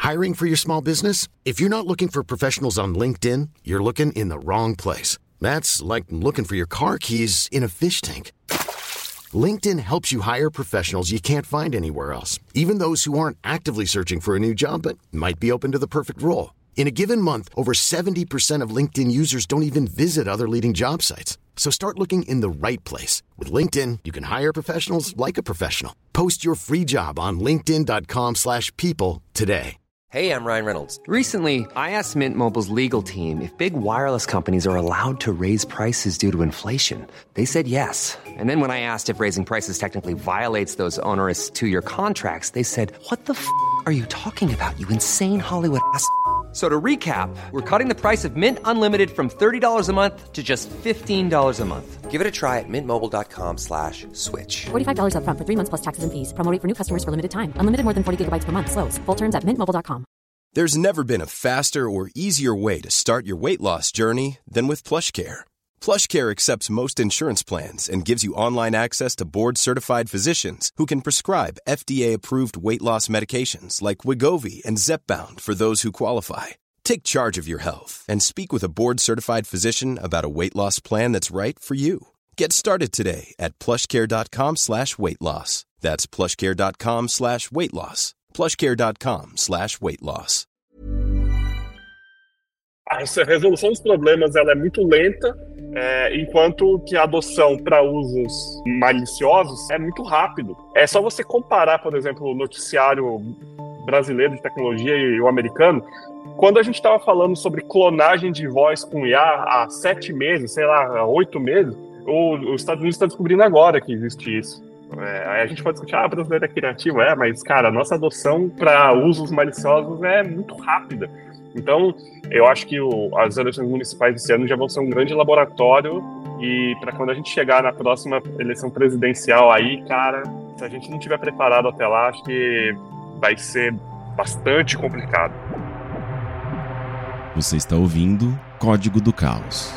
Hiring for your small business? If you're not looking for professionals on LinkedIn, you're looking in the wrong place. That's like looking for your car keys in a fish tank. LinkedIn helps you hire professionals you can't find anywhere else, even those who aren't actively searching for a new job but might be open to the perfect role. In a given month, over 70% of LinkedIn users don't even visit other leading job sites. So start looking in the right place. With LinkedIn, you can hire professionals like a professional. Post your free job on linkedin.com/people today. Hey, I'm Ryan Reynolds. Recently, I asked Mint Mobile's legal team if big wireless companies are allowed to raise prices due to inflation. They said yes. And then when I asked if raising prices technically violates those onerous two-year contracts, they said, "What the f*** are you talking about, you insane Hollywood ass?" So to recap, we're cutting the price of Mint Unlimited from $30 a month to just $15 a month. Give it a try at mintmobile.com/switch. $45 up front for 3 months plus taxes and fees. Promo rate for new customers for limited time. Unlimited more than 40 gigabytes per month. Slows full terms at mintmobile.com. There's never been a faster or easier way to start your weight loss journey than with PlushCare. PlushCare accepts most insurance plans and gives you online access to board-certified physicians who can prescribe FDA-approved weight loss medications like Wegovy and Zepbound for those who qualify. Take charge of your health and speak with a board-certified physician about a weight loss plan that's right for you. Get started today at plushcare.com/weight loss. That's plushcare.com/weight loss. plushcare.com/weight loss. A resolução dos problemas ela é muito lenta, enquanto que a adoção para usos maliciosos é muito rápido. É só você comparar, por exemplo, o noticiário brasileiro de tecnologia e o americano. Quando a gente estava falando sobre clonagem de voz com IA há 7 meses, sei lá, há 8 meses, os Estados Unidos estão descobrindo agora que existe isso. Aí a gente pode discutir, o brasileiro é criativo, mas, cara, a nossa adoção para usos maliciosos é muito rápida. Então, eu acho que as eleições municipais desse ano já vão ser um grande laboratório e para quando a gente chegar na próxima eleição presidencial aí, cara, se a gente não estiver preparado até lá, acho que vai ser bastante complicado. Você está ouvindo Código do Caos.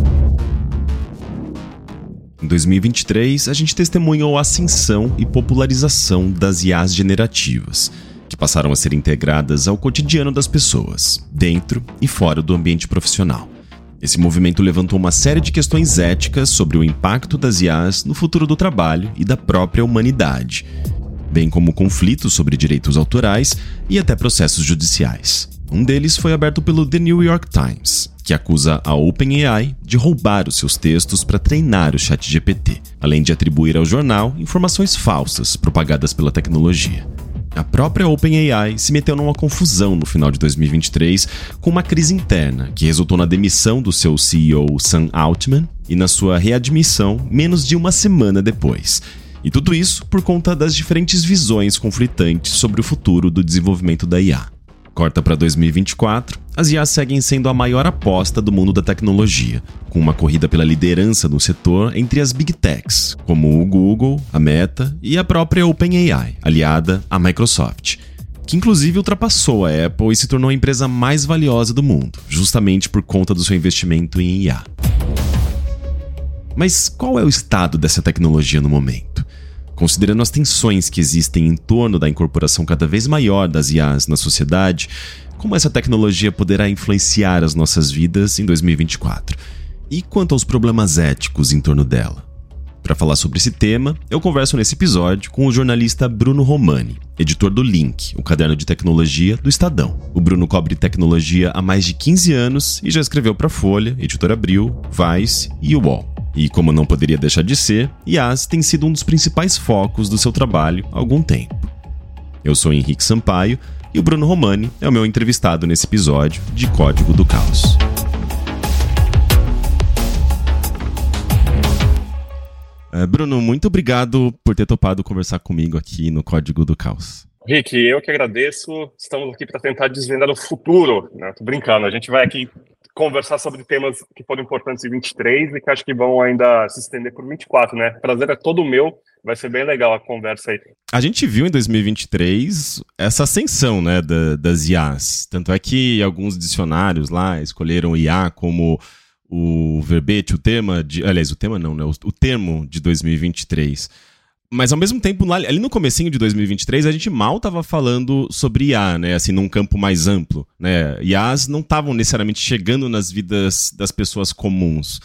Em 2023, a gente testemunhou a ascensão e popularização das IAs generativas, que passaram a ser integradas ao cotidiano das pessoas, dentro e fora do ambiente profissional. Esse movimento levantou uma série de questões éticas sobre o impacto das IAs no futuro do trabalho e da própria humanidade, bem como conflitos sobre direitos autorais e até processos judiciais. Um deles foi aberto pelo The New York Times, que acusa a OpenAI de roubar os seus textos para treinar o ChatGPT, além de atribuir ao jornal informações falsas propagadas pela tecnologia. A própria OpenAI se meteu numa confusão no final de 2023 com uma crise interna que resultou na demissão do seu CEO Sam Altman e na sua readmissão menos de uma semana depois. E tudo isso por conta das diferentes visões conflitantes sobre o futuro do desenvolvimento da IA. Corta para 2024, as IAs seguem sendo a maior aposta do mundo da tecnologia, com uma corrida pela liderança no setor entre as Big Techs, como o Google, a Meta e a própria OpenAI, aliada à Microsoft, que inclusive ultrapassou a Apple e se tornou a empresa mais valiosa do mundo, justamente por conta do seu investimento em IA. Mas qual é o estado dessa tecnologia no momento? Considerando as tensões que existem em torno da incorporação cada vez maior das IAs na sociedade, como essa tecnologia poderá influenciar as nossas vidas em 2024? E quanto aos problemas éticos em torno dela? Para falar sobre esse tema, eu converso nesse episódio com o jornalista Bruno Romani, editor do Link, o caderno de tecnologia do Estadão. O Bruno cobre tecnologia há mais de 15 anos e já escreveu para Folha, Editora Abril, Vice e UOL. E como não poderia deixar de ser, IAs tem sido um dos principais focos do seu trabalho há algum tempo. Eu sou Henrique Sampaio e o Bruno Romani é o meu entrevistado nesse episódio de Código do Caos. Bruno, muito obrigado por ter topado conversar comigo aqui no Código do Caos. Rick, eu que agradeço. Estamos aqui para tentar desvendar o futuro, né? Tô brincando, a gente vai aqui conversar sobre temas que foram importantes em 23 e que acho que vão ainda se estender por 24, né? Prazer é todo meu, vai ser bem legal a conversa aí. A gente viu em 2023 essa ascensão, né, das IAs. Tanto é que alguns dicionários lá escolheram IA como o verbete, o tema de... Aliás, o tema não, né? O termo de 2023. Mas ao mesmo tempo, ali no comecinho de 2023, a gente mal estava falando sobre IA, né? Assim, num campo mais amplo, né? IAs não estavam necessariamente chegando nas vidas das pessoas comuns.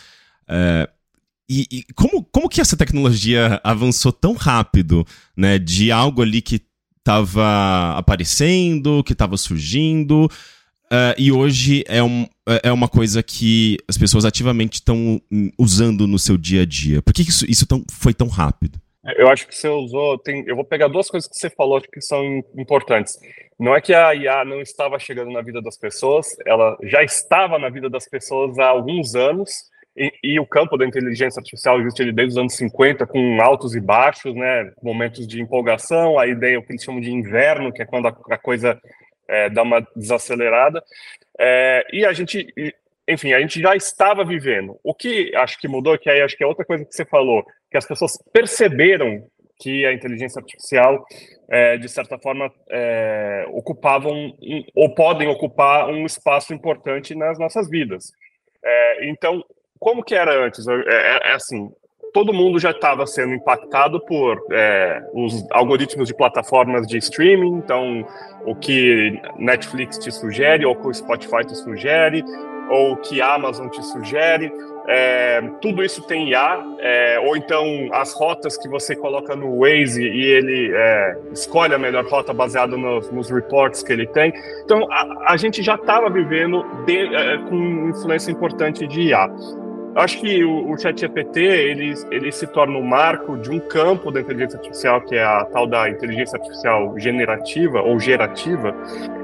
E como que essa tecnologia avançou tão rápido, né? De algo ali que estava aparecendo, que estava surgindo, e hoje é uma coisa que as pessoas ativamente estão usando no seu dia a dia. Por que isso foi tão rápido? Eu acho que você usou... eu vou pegar duas coisas que você falou que são importantes. Não é que a IA não estava chegando na vida das pessoas, ela já estava na vida das pessoas há alguns anos, e o campo da inteligência artificial existe desde os anos 50, com altos e baixos, né, momentos de empolgação, a ideia, o que eles chamam de inverno, que é quando a coisa dá uma desacelerada, e a gente... Enfim, a gente já estava vivendo. O que acho que mudou, que aí acho que é outra coisa que você falou, que as pessoas perceberam que a inteligência artificial, de certa forma, ocupavam ou podem ocupar um espaço importante nas nossas vidas. Então, como que era antes? Assim, todo mundo já estava sendo impactado por os algoritmos de plataformas de streaming, então o que Netflix te sugere, ou que o Spotify te sugere, ou que a Amazon te sugere, tudo isso tem IA, ou então as rotas que você coloca no Waze e ele escolhe a melhor rota baseada nos reports que ele tem. Então, a gente já estava vivendo com influência importante de IA. Eu acho que o ChatGPT, ele se torna um marco de um campo da inteligência artificial, que é a tal da inteligência artificial generativa, ou gerativa,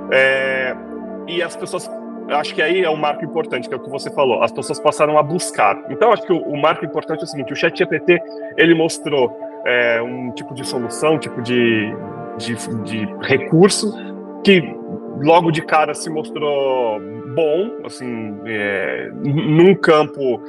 e as pessoas... Acho que aí é um marco importante, que é o que você falou. As pessoas passaram a buscar. Então, acho que o marco importante é o seguinte: o ChatGPT, ele mostrou um tipo de solução, um tipo de recurso que logo de cara se mostrou bom, assim, num campo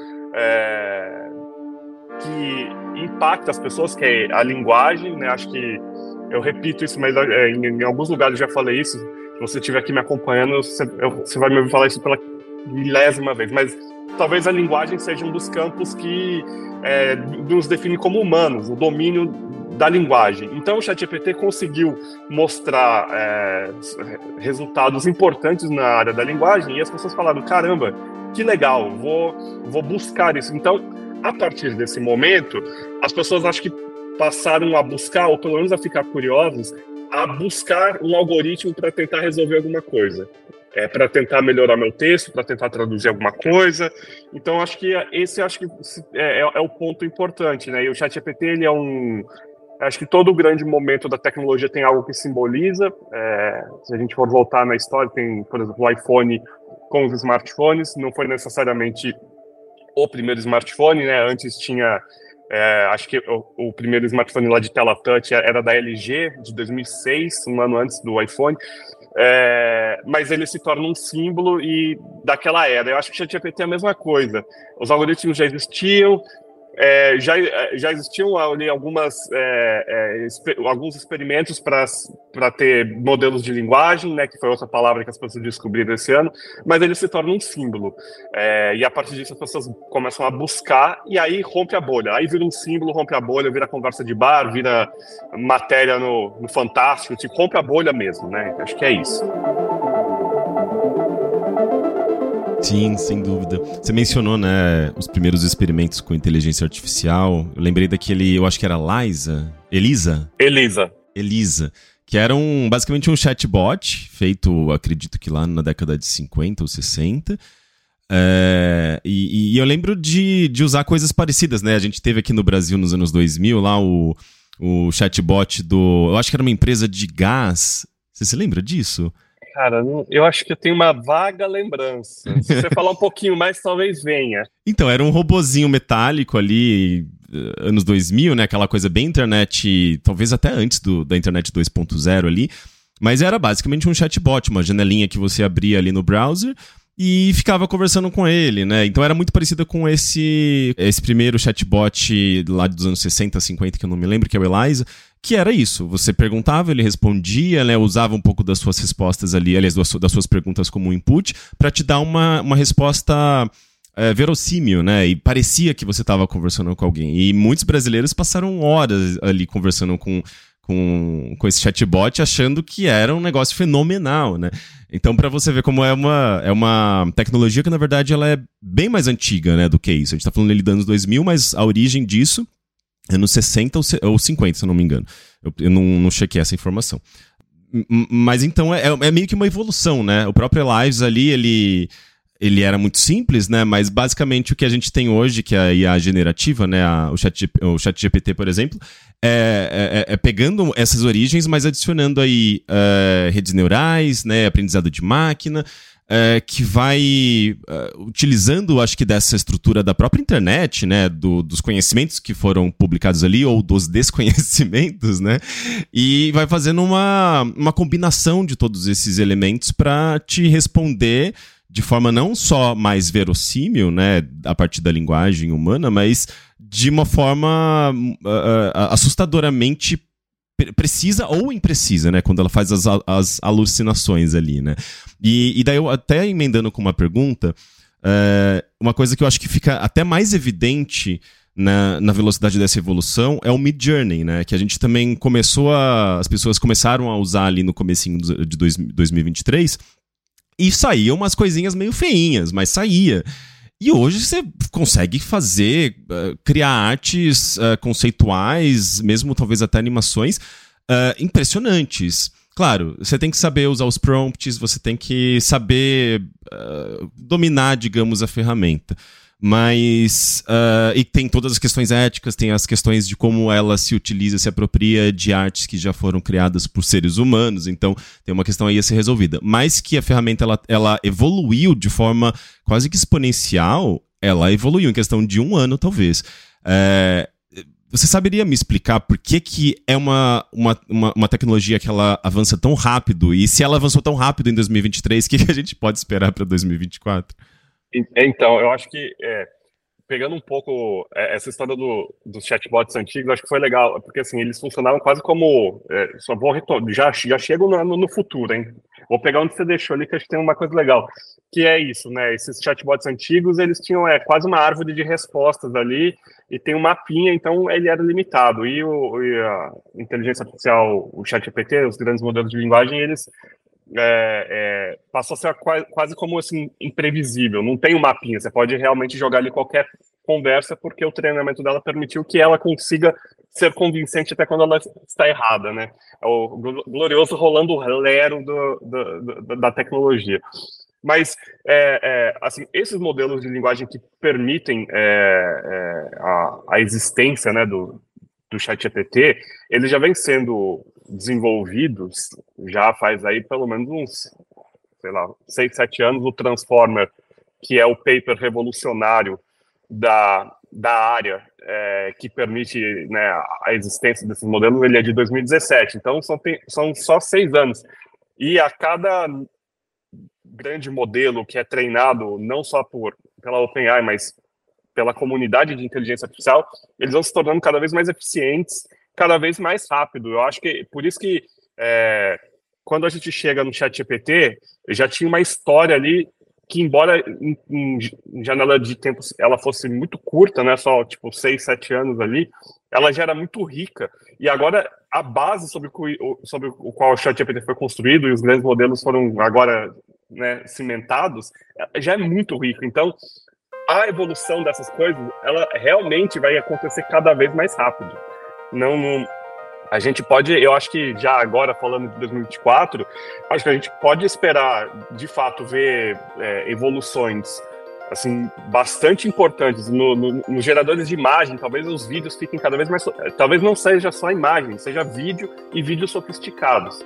que impacta as pessoas, que é a linguagem, né? Acho que eu repito isso, mas em alguns lugares eu já falei isso. Se você estiver aqui me acompanhando, você vai me ouvir falar isso pela milésima vez, mas talvez a linguagem seja um dos campos que nos define como humanos, o domínio da linguagem. Então o ChatGPT conseguiu mostrar resultados importantes na área da linguagem, e as pessoas falaram: caramba, que legal, vou buscar isso. Então, a partir desse momento, as pessoas acho que passaram a buscar, ou pelo menos a ficar curiosas, a buscar um algoritmo para tentar resolver alguma coisa, para tentar melhorar meu texto, para tentar traduzir alguma coisa. Então, acho que esse é o ponto importante, né? E o ChatGPT, ele acho que todo grande momento da tecnologia tem algo que simboliza. Se a gente for voltar na história, tem, por exemplo, o iPhone com os smartphones. Não foi necessariamente o primeiro smartphone, né? Antes tinha... acho que o primeiro smartphone lá de tela touch era da LG, de 2006, um ano antes do iPhone, mas ele se torna um símbolo daquela era. Eu acho que o ChatGPT é a mesma coisa. Os algoritmos já existiam, já existiam ali alguns experimentos para ter modelos de linguagem, né, que foi outra palavra que as pessoas descobriram esse ano, mas ele se torna um símbolo. E a partir disso as pessoas começam a buscar, e aí rompe a bolha. Aí vira um símbolo, rompe a bolha, vira conversa de bar, vira matéria no Fantástico, tipo, rompe a bolha mesmo, né? Acho que é isso. Sim, sem dúvida. Você mencionou, né, os primeiros experimentos com inteligência artificial. Eu lembrei daquele, eu acho que era Elisa, que era basicamente um chatbot feito, acredito que lá na década de 50 ou 60. E eu lembro de usar coisas parecidas, né? A gente teve aqui no Brasil nos anos 2000 lá o chatbot eu acho que era uma empresa de gás. Você se lembra disso? Cara, eu acho que eu tenho uma vaga lembrança. Se você falar um pouquinho mais, talvez venha. Então, era um robozinho metálico ali, anos 2000, né? Aquela coisa bem internet, talvez até antes da internet 2.0 ali. Mas era basicamente um chatbot, uma janelinha que você abria ali no browser e ficava conversando com ele, né? Então era muito parecida com esse primeiro chatbot lá dos anos 60, 50, que eu não me lembro, que é o Elisa, que era isso. Você perguntava, ele respondia, né? Usava um pouco das suas respostas ali, aliás, das suas perguntas como input, para te dar uma resposta verossímil, né? E parecia que você estava conversando com alguém. E muitos brasileiros passaram horas ali conversando com esse chatbot, achando que era um negócio fenomenal, né? Então, para você ver como é uma tecnologia que, na verdade, ela é bem mais antiga, né, do que isso. A gente tá falando ali dos anos 2000, mas a origem disso é nos 60 ou 50, se eu não me engano. Eu não chequei essa informação. Mas então é meio que uma evolução, né? O próprio Lives ali, ele era muito simples, né? Mas basicamente o que a gente tem hoje, que é a IA generativa, né? O ChatGPT, por exemplo, é pegando essas origens, mas adicionando aí redes neurais, né? Aprendizado de máquina, que vai utilizando, acho que dessa estrutura da própria internet, né, dos conhecimentos que foram publicados ali, ou dos desconhecimentos, né, e vai fazendo uma combinação de todos esses elementos para te responder de forma não só mais verossímil, né, a partir da linguagem humana, mas de uma forma assustadoramente precisa ou imprecisa, né? Quando ela faz as alucinações ali, né? E daí eu até emendando com uma pergunta, uma coisa que eu acho que fica até mais evidente na velocidade dessa evolução é o Midjourney, né? Que a gente também as pessoas começaram a usar ali no comecinho de 2023 e saíam umas coisinhas meio feinhas, mas saía. E hoje você consegue criar artes conceituais, mesmo talvez até animações, impressionantes. Claro, você tem que saber usar os prompts, você tem que saber dominar, digamos, a ferramenta. Mas, e tem todas as questões éticas, tem as questões de como ela se utiliza, se apropria de artes que já foram criadas por seres humanos, então tem uma questão aí a ser resolvida. Mas que a ferramenta, ela evoluiu de forma quase que exponencial, ela evoluiu em questão de 1 ano, talvez. Você saberia me explicar por que é uma tecnologia que ela avança tão rápido, e se ela avançou tão rápido em 2023, o que a gente pode esperar para 2024? Então, eu acho que, pegando um pouco essa história dos chatbots antigos, acho que foi legal, porque assim, eles funcionavam quase como, só vou já chego no futuro, hein? Vou pegar onde você deixou ali, que acho que tem uma coisa legal, que é isso, né? Esses chatbots antigos, eles tinham quase uma árvore de respostas ali, e tem um mapinha, então ele era limitado, e a inteligência artificial, o ChatGPT, os grandes modelos de linguagem, eles passou a ser quase como assim, imprevisível, não tem um mapinha, você pode realmente jogar ali qualquer conversa, porque o treinamento dela permitiu que ela consiga ser convincente até quando ela está errada, né? É o glorioso rolando lero da tecnologia. Mas, assim, esses modelos de linguagem que permitem a existência, né, do ChatGPT, eles já vêm sendo desenvolvidos, já faz aí pelo menos uns, 6, 7 anos, o Transformer, que é o paper revolucionário da área, que permite, né, a existência desses modelos, ele é de 2017, então são só 6 anos. E a cada grande modelo que é treinado, não só pela OpenAI, mas pela comunidade de inteligência artificial, eles vão se tornando cada vez mais eficientes, cada vez mais rápido. Eu acho que, por isso que, quando a gente chega no ChatGPT, já tinha uma história ali que, embora em janela de tempo ela fosse muito curta, né, só tipo 6, 7 anos ali, ela já era muito rica. E agora a base sobre o qual o ChatGPT foi construído e os grandes modelos foram agora, né, cimentados, já é muito rico. Então, a evolução dessas coisas, ela realmente vai acontecer cada vez mais rápido. A gente pode, eu acho que já agora, falando de 2024, acho que a gente pode esperar, de fato, ver evoluções assim, bastante importantes nos geradores de imagem. Talvez os vídeos fiquem cada vez mais... Talvez não seja só imagem, seja vídeo e vídeos sofisticados.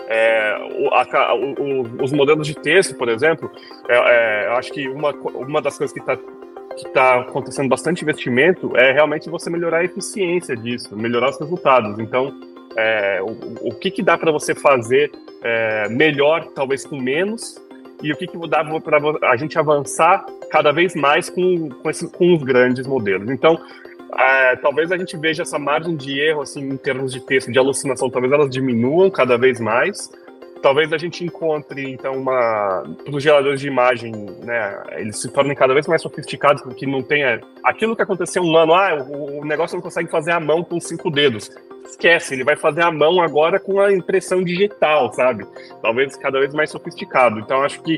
Os modelos de texto, por exemplo, eu acho que uma das coisas que está acontecendo bastante investimento é realmente você melhorar a eficiência disso, melhorar os resultados. Então, o que dá para você fazer melhor, talvez com menos, e o que dá para a gente avançar cada vez mais com os grandes modelos. Então, talvez a gente veja essa margem de erro, assim, em termos de texto, de alucinação, talvez elas diminuam cada vez mais. talvez a gente encontre, então, para os geradores de imagem, né, eles se tornem cada vez mais sofisticados, porque não tem aquilo que aconteceu um ano, o negócio não consegue fazer à mão com 5 dedos. Esquece, ele vai fazer à mão agora com a impressão digital, sabe? Talvez cada vez mais sofisticado. Então, acho que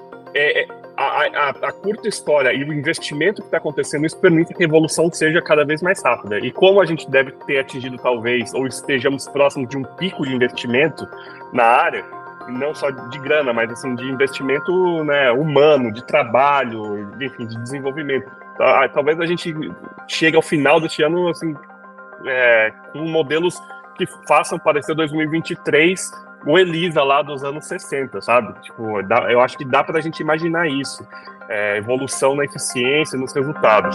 a curta história e o investimento que está acontecendo, isso permite que a evolução seja cada vez mais rápida. E como a gente deve ter atingido, talvez, ou estejamos próximos de um pico de investimento na área, não só de grana, mas assim, de investimento, né, humano, de trabalho, enfim, de desenvolvimento. Talvez a gente chegue ao final deste ano assim, com modelos que façam parecer 2023 o Elisa lá dos anos 60, sabe? Tipo, eu acho que dá pra gente imaginar isso. Evolução na eficiência, nos resultados.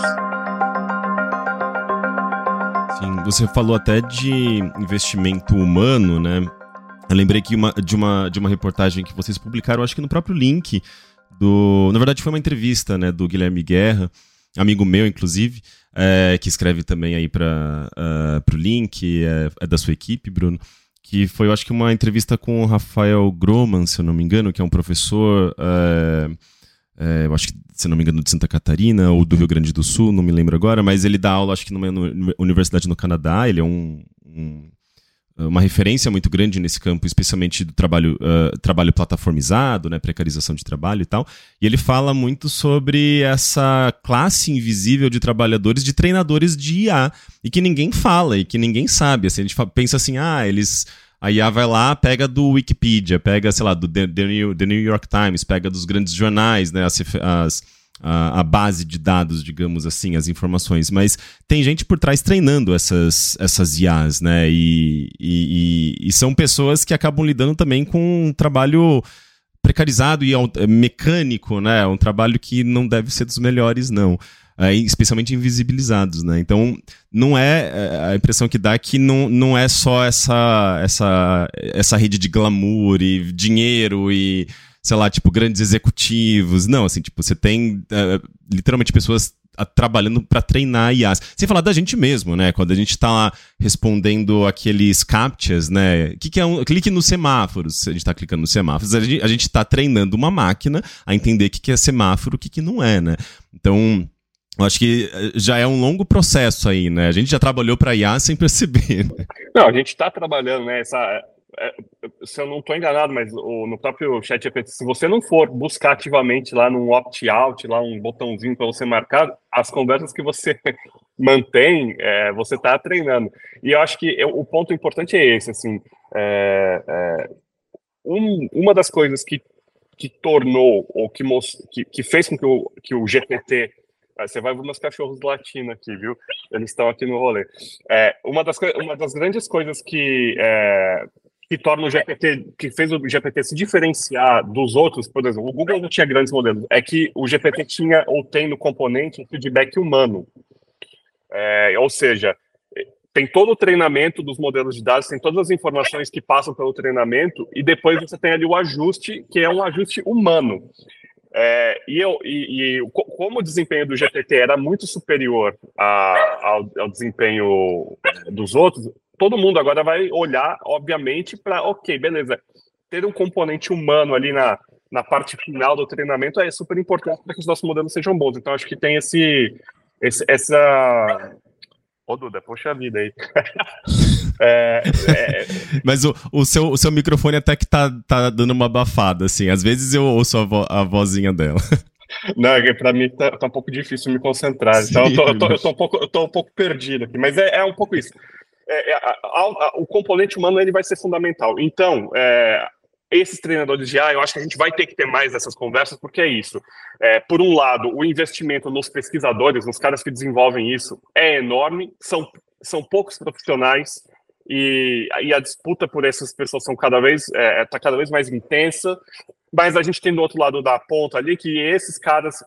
Sim, você falou até de investimento humano, né? Eu lembrei que de uma reportagem que vocês publicaram, acho que no próprio link na verdade foi uma entrevista, né, do Guilherme Guerra, amigo meu, inclusive, que escreve também aí para o link, é da sua equipe, Bruno, que foi, eu acho que uma entrevista com o Rafael Groman, se eu não me engano, que é um professor, eu acho que, se eu não me engano, de Santa Catarina ou do Rio Grande do Sul, não me lembro agora, mas ele dá aula, acho que numa universidade no Canadá, ele é uma referência muito grande nesse campo, especialmente do trabalho plataformizado, né, precarização de trabalho e tal, e ele fala muito sobre essa classe invisível de trabalhadores, de treinadores de IA, e que ninguém fala, e que ninguém sabe, assim, a gente pensa assim, a IA vai lá, pega do Wikipedia, pega, sei lá, do The New York Times, pega dos grandes jornais, né, a base de dados, digamos assim, as informações, mas tem gente por trás treinando essas IAs, né, e são pessoas que acabam lidando também com um trabalho precarizado e mecânico, né, um trabalho que não deve ser dos melhores, não. Especialmente invisibilizados, né? Então, não é a impressão que dá é que não é só essa rede de glamour e dinheiro e, sei lá, tipo, grandes executivos. Não, assim, tipo, você tem literalmente pessoas trabalhando para treinar IAs. Sem falar da gente mesmo, né? Quando a gente tá lá respondendo aqueles captchas, né? O que é clique nos semáforos. A gente tá clicando nos semáforos. A gente tá treinando uma máquina a entender o que é semáforo, o que não é, né? Então, eu acho que já é um longo processo aí, né? A gente já trabalhou para IA sem perceber. Né? Não, a gente está trabalhando, né? Se eu não estou enganado, mas no próprio ChatGPT, se você não for buscar ativamente lá num opt-out, lá um botãozinho para você marcar, as conversas que você mantém, você está treinando. E eu acho que o ponto importante é esse, assim, uma das coisas que tornou, ou que fez com que o GPT... Você vai ver meus cachorros latindo aqui, viu? Eles estão aqui no rolê. Uma das grandes coisas que torna o GPT, que fez o GPT se diferenciar dos outros, por exemplo, o Google não tinha grandes modelos, é que o GPT tinha ou tem no componente um feedback humano. Ou seja, tem todo o treinamento dos modelos de dados, tem todas as informações que passam pelo treinamento, e depois você tem ali o ajuste, que é um ajuste humano. Como o desempenho do GPT era muito superior ao desempenho dos outros, todo mundo agora vai olhar, obviamente, para, ok, beleza, ter um componente humano ali na parte final do treinamento é super importante para que os nossos modelos sejam bons. Então, acho que tem essa... Ô, Duda, poxa vida aí. Mas o seu microfone até que tá dando uma abafada, assim. Às vezes eu ouço a vozinha dela. Não, pra mim tá um pouco difícil me concentrar. Sim, então eu tô um pouco perdido aqui. Mas é um pouco isso. O componente humano ele vai ser fundamental. Então, esses treinadores de IA, eu acho que a gente vai ter que ter mais dessas conversas, porque é isso. Por um lado, o investimento nos pesquisadores, nos caras que desenvolvem isso, é enorme, são poucos profissionais, e a disputa por essas pessoas tá cada vez mais intensa, mas a gente tem do outro lado da ponta ali que esses caras,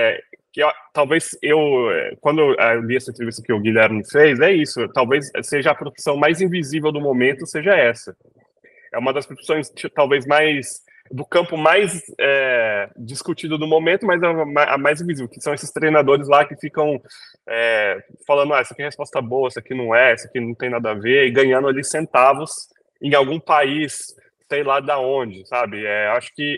quando eu li essa entrevista que o Guilherme fez, é isso, talvez seja a profissão mais invisível do momento, seja essa. É uma das profissões, talvez, do campo mais discutido do momento, mas a mais invisível, que são esses treinadores lá que ficam falando, essa aqui é resposta boa, essa aqui não é, essa aqui não tem nada a ver, e ganhando ali centavos em algum país sei lá da onde, sabe? Acho que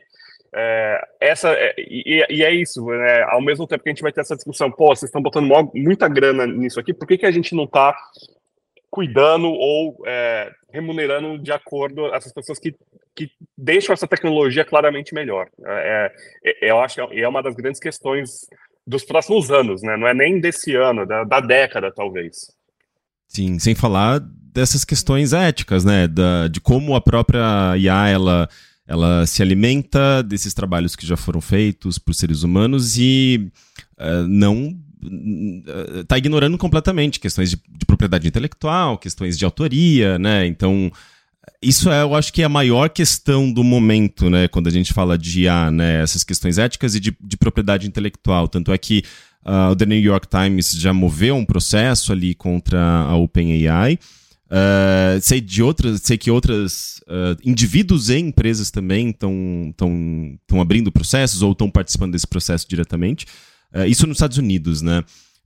é isso, né? Ao mesmo tempo que a gente vai ter essa discussão, pô, vocês estão botando muita grana nisso aqui, por que a gente não está cuidando ou remunerando de acordo essas pessoas que deixam essa tecnologia claramente melhor? Eu acho que é uma das grandes questões dos próximos anos, né? Não é nem desse ano, da década, talvez. Sim, sem falar dessas questões éticas, né? De como a própria IA, ela se alimenta desses trabalhos que já foram feitos por seres humanos e não está ignorando completamente questões de propriedade intelectual, questões de autoria, né? Então, isso eu acho que é a maior questão do momento, né? Quando a gente fala de IA, né? Essas questões éticas e de propriedade intelectual. Tanto é que o The New York Times já moveu um processo ali contra a OpenAI. Sei que outros indivíduos e empresas também estão abrindo processos ou estão participando desse processo diretamente. Isso nos Estados Unidos, né?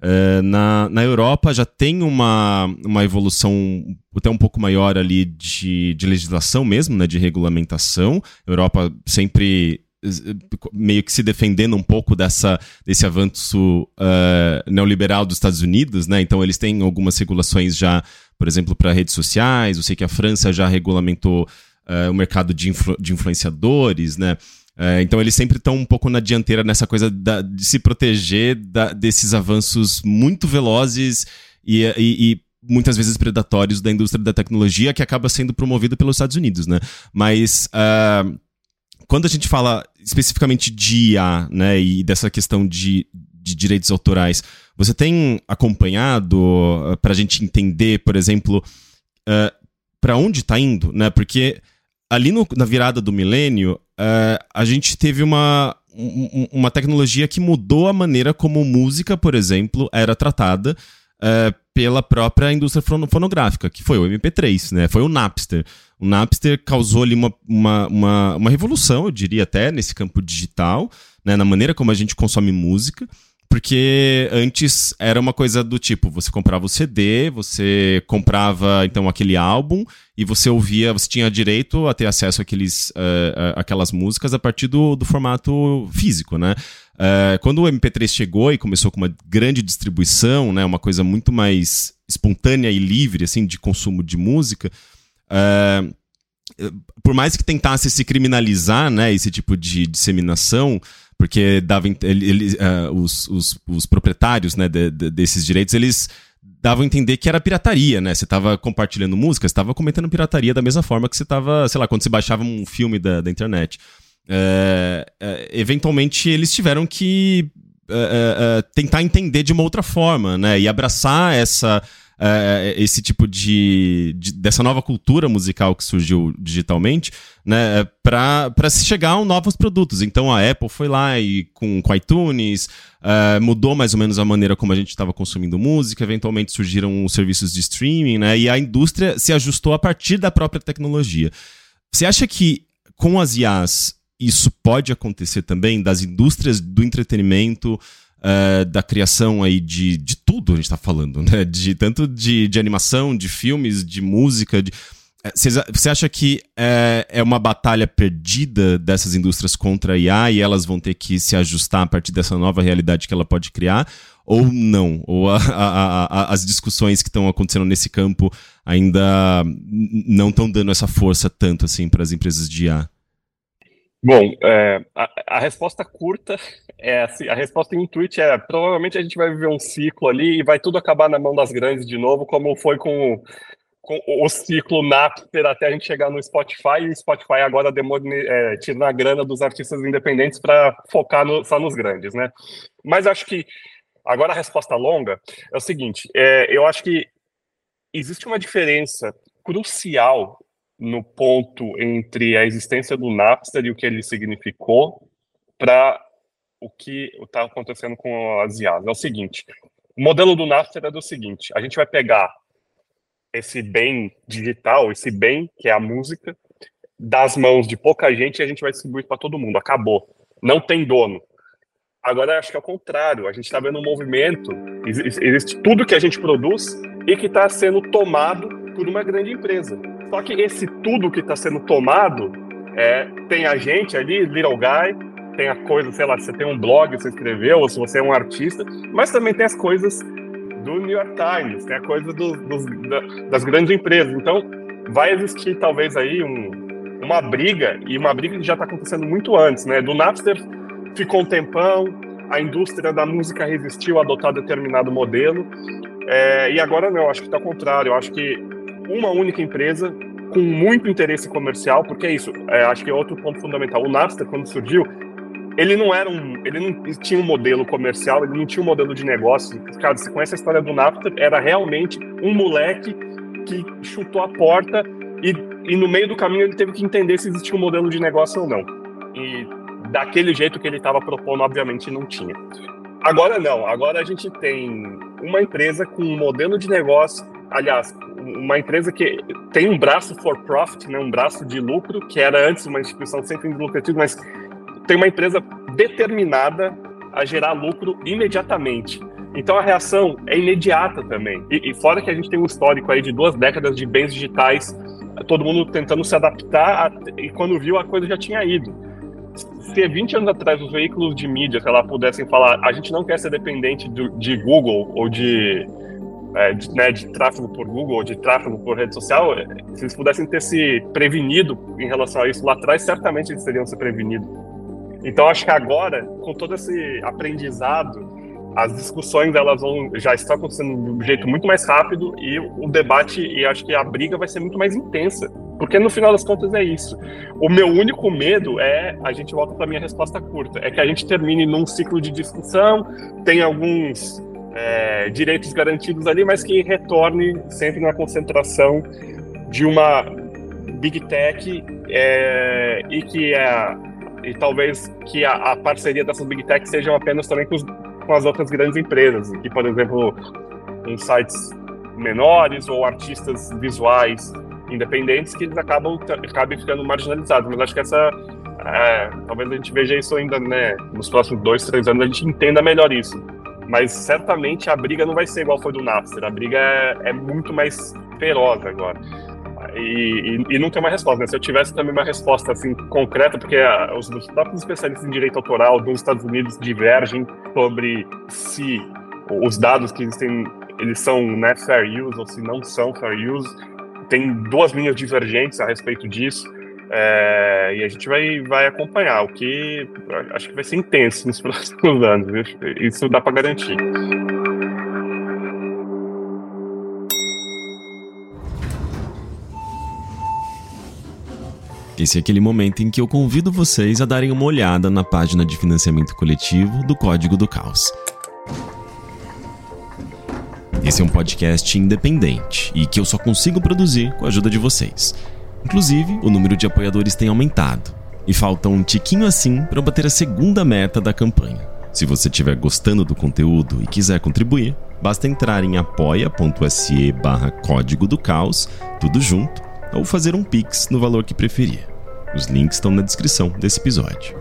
Na Europa já tem uma evolução até um pouco maior ali de legislação mesmo, né? De regulamentação. A Europa sempre meio que se defendendo um pouco desse avanço neoliberal dos Estados Unidos, né? Então eles têm algumas regulações já, por exemplo, para redes sociais. Eu sei que a França já regulamentou o mercado de influenciadores, né? Então eles sempre estão um pouco na dianteira nessa coisa de se proteger desses avanços muito velozes e muitas vezes predatórios da indústria da tecnologia, que acaba sendo promovido pelos Estados Unidos, né? Mas quando a gente fala especificamente de IA, né, e dessa questão de direitos autorais, você tem acompanhado para a gente entender, por exemplo, para onde está indo, né? Porque ali na virada do milênio, a gente teve uma tecnologia que mudou a maneira como música, por exemplo, era tratada pela própria indústria fonográfica, que foi o MP3, né? Foi o Napster. O Napster causou ali uma revolução, eu diria até, nesse campo digital, né? Na maneira como a gente consome música. Porque antes era uma coisa do tipo, você comprava o CD, você comprava então aquele álbum e você ouvia, você tinha direito a ter acesso àquelas músicas a partir do formato físico, né? Quando o MP3 chegou e começou com uma grande distribuição, né, uma coisa muito mais espontânea e livre assim, de consumo de música, por mais que tentasse se criminalizar, né, esse tipo de disseminação, porque os proprietários, né, desses direitos, eles davam a entender que era pirataria, né? Você estava compartilhando música, você estava cometendo pirataria da mesma forma que você estava, sei lá, quando você baixava um filme da internet. Eventualmente, eles tiveram que tentar entender de uma outra forma, né? E abraçar esse tipo dessa nova cultura musical que surgiu digitalmente, né, para se chegar a novos produtos. Então a Apple foi lá e com iTunes mudou mais ou menos a maneira como a gente estava consumindo música. Eventualmente surgiram os serviços de streaming, né, e a indústria se ajustou a partir da própria tecnologia. Você acha que com as IAs isso pode acontecer também, das indústrias do entretenimento, da criação aí de tudo a gente está falando, né? Tanto de animação, de filmes, de música. Você acha que é uma batalha perdida dessas indústrias contra a IA e elas vão ter que se ajustar a partir dessa nova realidade que ela pode criar? Ou não? Ou as discussões que estão acontecendo nesse campo ainda não estão dando essa força tanto assim para as empresas de IA? Bom, a resposta curta assim, a resposta em um tweet provavelmente a gente vai viver um ciclo ali e vai tudo acabar na mão das grandes de novo, como foi com o ciclo Napster até a gente chegar no Spotify, e o Spotify agora tirando a grana dos artistas independentes para focar só nos grandes, né? Mas acho que agora a resposta longa é o seguinte, eu acho que existe uma diferença crucial no ponto entre a existência do Napster e o que ele significou para o que está acontecendo com as IAs. É o seguinte, o modelo do Napster é do seguinte, a gente vai pegar esse bem digital, esse bem que é a música, das mãos de pouca gente e a gente vai distribuir para todo mundo, acabou, não tem dono. Agora acho que é o contrário, a gente está vendo um movimento, existe tudo que a gente produz e que está sendo tomado por uma grande empresa. Só que esse tudo que está sendo tomado, tem a gente ali, Little Guy, tem a coisa, sei lá, se você tem um blog que você escreveu, ou se você é um artista, mas também tem as coisas do New York Times, tem a coisa das grandes empresas. Então, vai existir talvez aí uma briga, e uma briga que já está acontecendo muito antes, né? Do Napster ficou um tempão, a indústria da música resistiu a adotar determinado modelo, e agora não, acho que está ao contrário. Eu acho que uma única empresa com muito interesse comercial, porque é isso, acho que é outro ponto fundamental. O Napster, quando surgiu, ele não tinha um modelo comercial, ele não tinha um modelo de negócio. Cara, você conhece a história do Napster, era realmente um moleque que chutou a porta e no meio do caminho ele teve que entender se existia um modelo de negócio ou não. E daquele jeito que ele estava propondo, obviamente, não tinha. Agora não, agora a gente tem uma empresa com um modelo de negócio, aliás, uma empresa que tem um braço for profit, né, um braço de lucro, que era antes uma instituição sem fins lucrativos, mas tem uma empresa determinada a gerar lucro imediatamente. Então a reação é imediata também. E fora que a gente tem um histórico aí de 2 décadas de bens digitais, todo mundo tentando se adaptar, e quando viu a coisa já tinha ido. Se 20 anos atrás os veículos de mídia, sei lá, pudessem falar, a gente não quer ser dependente de Google ou de tráfego por Google ou de tráfego por rede social, se eles pudessem ter se prevenido em relação a isso lá atrás, certamente eles teriam se prevenido. Então acho que agora, com todo esse aprendizado, as discussões já estão acontecendo de um jeito muito mais rápido, e o debate, e acho que a briga vai ser muito mais intensa, porque no final das contas é isso. O meu único medo a gente volta para a minha resposta curta, é que a gente termine num ciclo de discussão, tem alguns direitos garantidos ali, mas que retorne sempre na concentração de uma Big Tech, e talvez que a parceria dessas Big Tech sejam apenas também com as outras grandes empresas, que, por exemplo, em sites menores ou artistas visuais independentes, que eles acabem ficando marginalizados. Mas acho que talvez a gente veja isso ainda, né, nos próximos 2, 3 anos, a gente entenda melhor isso. Mas certamente a briga não vai ser igual foi do Napster, a briga é muito mais feroz agora. E não tem uma resposta, né? Se eu tivesse também uma resposta assim, concreta, porque os próprios especialistas em direito autoral dos Estados Unidos divergem sobre se os dados que existem, eles são, né, fair use ou se não são fair use. Tem 2 linhas divergentes a respeito disso, e a gente vai acompanhar, o que acho que vai ser intenso nos próximos anos, viu? Isso dá para garantir. Esse é aquele momento em que eu convido vocês a darem uma olhada na página de financiamento coletivo do Código do Caos. Esse é um podcast independente e que eu só consigo produzir com a ajuda de vocês. Inclusive, o número de apoiadores tem aumentado e falta um tiquinho assim para eu bater a segunda meta da campanha. Se você estiver gostando do conteúdo e quiser contribuir, basta entrar em apoia.se/Código do Caos, tudo junto, ou fazer um Pix no valor que preferir. Os links estão na descrição desse episódio.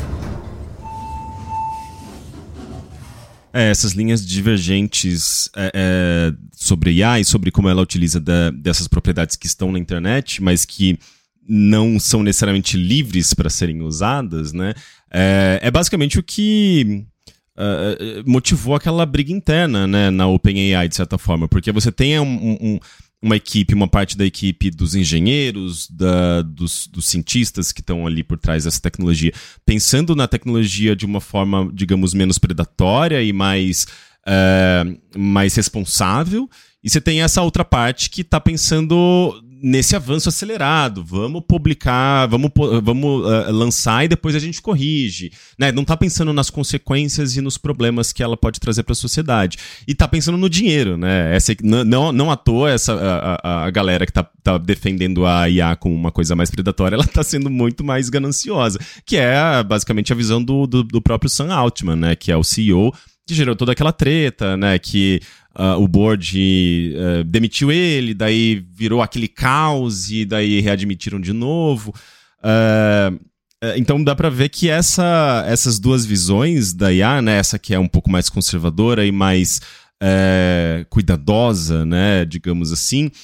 Essas linhas divergentes sobre IA e sobre como ela utiliza dessas propriedades que estão na internet, mas que não são necessariamente livres para serem usadas, né? É basicamente o que motivou aquela briga interna, né, na OpenAI, de certa forma, porque você tem uma equipe, uma parte da equipe dos engenheiros, dos cientistas que estão ali por trás dessa tecnologia, pensando na tecnologia de uma forma, digamos, menos predatória e mais responsável, e você tem essa outra parte que está pensando nesse avanço acelerado, vamos publicar, vamos lançar e depois a gente corrige, né? Não está pensando nas consequências e nos problemas que ela pode trazer para a sociedade, e está pensando no dinheiro, né? Não à toa a galera que tá defendendo a IA como uma coisa mais predatória, ela está sendo muito mais gananciosa, que é basicamente a visão do próprio Sam Altman, né? Que é o CEO que gerou toda aquela treta, né? Que o board demitiu ele, daí virou aquele caos e daí readmitiram de novo. Então dá para ver que essas 2 visões da IA, né, essa que é um pouco mais conservadora e mais cuidadosa, né, digamos assim,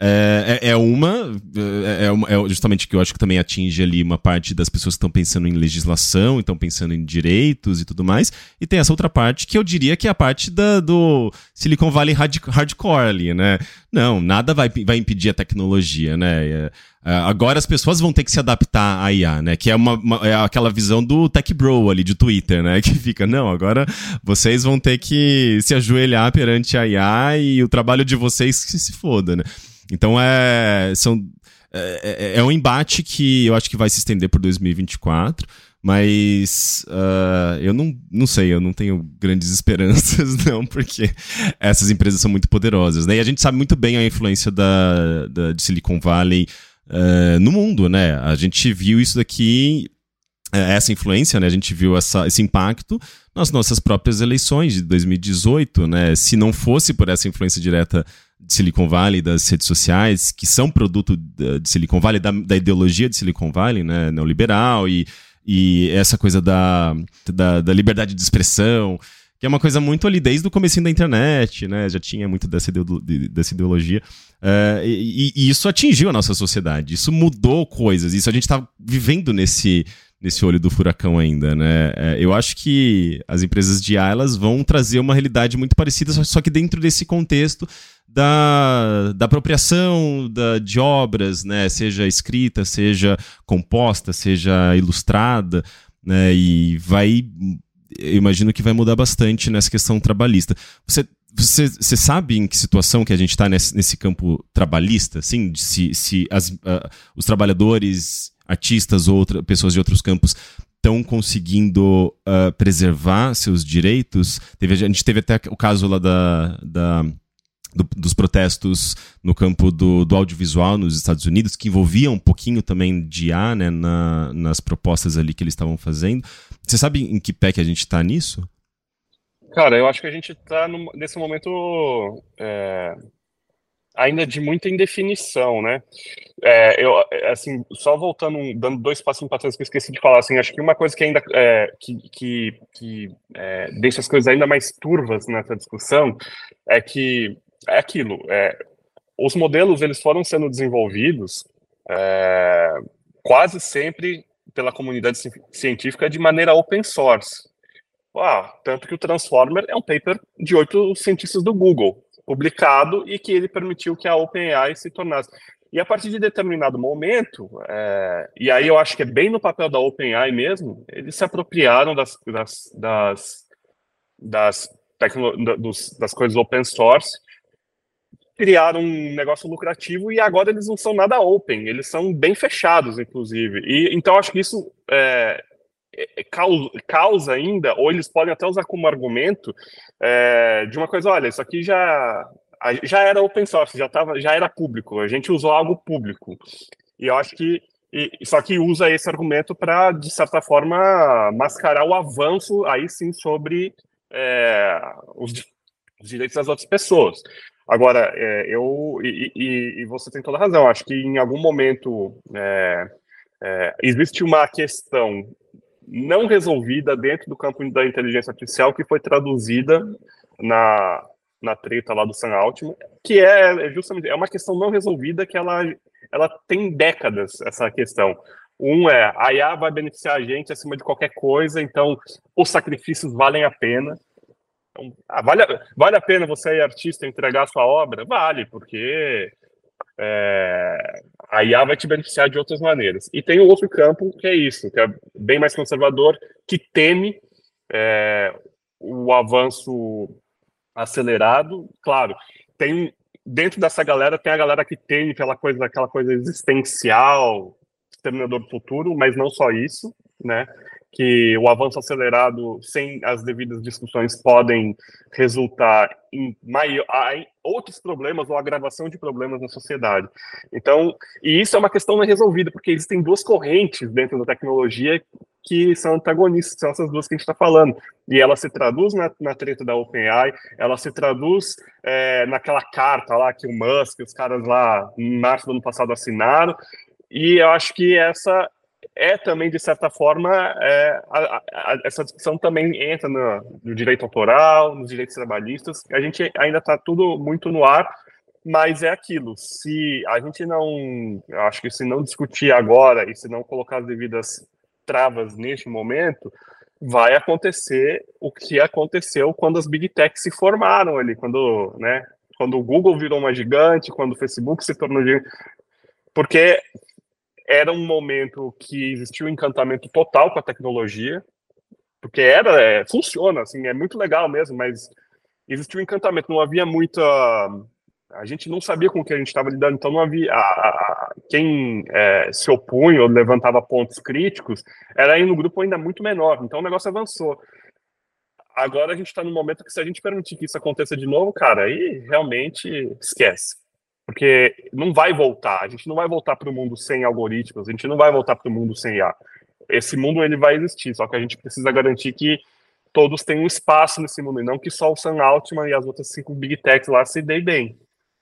É justamente que eu acho que também atinge ali uma parte das pessoas que estão pensando em legislação, estão pensando em direitos e tudo mais, e tem essa outra parte que eu diria que é a parte do Silicon Valley hardcore ali, né? Não, nada vai impedir a tecnologia, né? Agora as pessoas vão ter que se adaptar à IA, né? Que é aquela visão do tech bro ali de Twitter, né? Que fica, não, agora vocês vão ter que se ajoelhar perante a IA e o trabalho de vocês que se foda, né? Então é um embate que eu acho que vai se estender por 2024, mas eu não sei, eu não tenho grandes esperanças, não, porque essas empresas são muito poderosas, né? E a gente sabe muito bem a influência de Silicon Valley no mundo, né? A gente viu isso daqui, essa influência, né? A gente viu esse impacto nas nossas próprias eleições de 2018, né? Se não fosse por essa influência direta de Silicon Valley, das redes sociais, que são produto de Silicon Valley, da ideologia de Silicon Valley, né, neoliberal, e essa coisa da liberdade de expressão, que é uma coisa muito ali desde o comecinho da internet, né, já tinha muito dessa ideologia, e isso atingiu a nossa sociedade, isso mudou coisas, isso a gente está vivendo nesse olho do furacão ainda, né? Eu acho que as empresas de IA, elas vão trazer uma realidade muito parecida, só que dentro desse contexto da apropriação de obras, né? Seja escrita, seja composta, seja ilustrada, né? E eu imagino que vai mudar bastante nessa questão trabalhista. Você sabe em que situação que a gente está nesse campo trabalhista, assim, se os trabalhadores, artistas ou pessoas de outros campos estão conseguindo preservar seus direitos? A gente teve até o caso lá dos protestos no campo do audiovisual nos Estados Unidos, que envolviam um pouquinho também de IA, né, nas propostas ali que eles estavam fazendo. Você sabe em que pé que a gente está nisso? Cara, eu acho que a gente está nesse momento ainda de muita indefinição, né? Assim, só voltando, dando 2 passos para trás que eu esqueci de falar, assim, acho que uma coisa que ainda que deixa as coisas ainda mais turvas nessa discussão é que os modelos, eles foram sendo desenvolvidos quase sempre pela comunidade científica de maneira open source. Tanto que o Transformer é um paper de 8 cientistas do Google, publicado, e que ele permitiu que a OpenAI se tornasse. E a partir de determinado momento, e aí eu acho que é bem no papel da OpenAI mesmo, eles se apropriaram das coisas open source, criaram um negócio lucrativo, e agora eles não são nada open, eles são bem fechados, inclusive. E então acho que isso causa ainda, ou eles podem até usar como argumento de uma coisa, olha, isso aqui já era open source, já era público, a gente usou algo público. E eu acho que só que usa esse argumento para, de certa forma, mascarar o avanço aí sim sobre os direitos das outras pessoas. Agora, e você tem toda a razão, acho que em algum momento existe uma questão não resolvida dentro do campo da inteligência artificial que foi traduzida na treta lá do Sam Altman, que é justamente uma questão não resolvida, que ela tem décadas, essa questão. A IA vai beneficiar a gente acima de qualquer coisa, então os sacrifícios valem a pena. Então, vale a pena você, artista, entregar a sua obra? Vale, porque a IA vai te beneficiar de outras maneiras. E tem o outro campo, que é isso, que é bem mais conservador, que teme o avanço acelerado. Claro, dentro dessa galera, tem a galera que teme aquela coisa existencial, exterminador do futuro, mas não só isso, né? Que o avanço acelerado, sem as devidas discussões, podem resultar em outros problemas ou agravação de problemas na sociedade. Então, e isso é uma questão não resolvida, porque existem 2 correntes dentro da tecnologia que são antagonistas, são essas 2 que a gente está falando. E ela se traduz na treta da OpenAI, ela se traduz naquela carta lá que o Musk e os caras lá em março do ano passado assinaram, e eu acho que essa também, de certa forma, essa discussão também entra no direito autoral, nos direitos trabalhistas. A gente ainda está tudo muito no ar, Mas é aquilo, se a gente não, eu acho que se não discutir agora e se não colocar as devidas travas neste momento, vai acontecer o que aconteceu quando as Big Techs se formaram ali, quando, né, quando o Google virou uma gigante, quando o Facebook se tornou gigante, porque era um momento que existiu um encantamento total com a tecnologia, porque funciona, assim, é muito legal mesmo, mas existiu um encantamento, não havia muita... A gente não sabia com o que a gente estava lidando, então não havia... quem se opunha ou levantava pontos críticos era aí no grupo ainda muito menor, então o negócio avançou. Agora a gente está num momento que se a gente permitir que isso aconteça de novo, cara, aí realmente esquece. Porque não vai voltar, a gente não vai voltar para o mundo sem algoritmos, a gente não vai voltar para o mundo sem IA. Esse mundo ele vai existir, só que a gente precisa garantir que todos tenham um espaço nesse mundo, e não que só o Sam Altman e as outras 5 Big Techs lá se deem bem.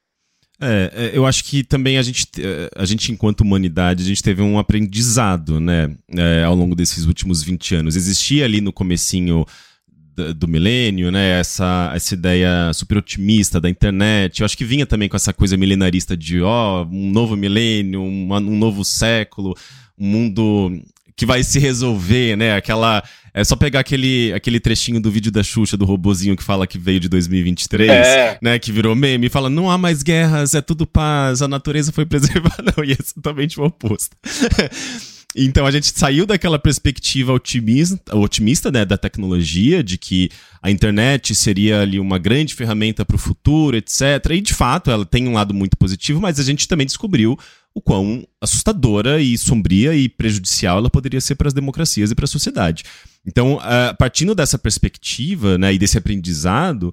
Eu acho que também a gente, enquanto humanidade, a gente teve um aprendizado, né, ao longo desses últimos 20 anos. Existia ali no comecinho do milênio, né, essa ideia super otimista da internet. Eu acho que vinha também com essa coisa milenarista de um novo milênio, um novo século, um mundo que vai se resolver, né? É só pegar aquele trechinho do vídeo da Xuxa, do robozinho que fala que veio de 2023, né? Que virou meme e fala, não há mais guerras, é tudo paz, a natureza foi preservada. Não, e é exatamente o oposto. Então a gente saiu daquela perspectiva otimista, né, da tecnologia, de que a internet seria ali uma grande ferramenta para o futuro, etc. E de fato ela tem um lado muito positivo, mas a gente também descobriu o quão assustadora e sombria e prejudicial ela poderia ser para as democracias e para a sociedade. Então, partindo dessa perspectiva, né, e desse aprendizado,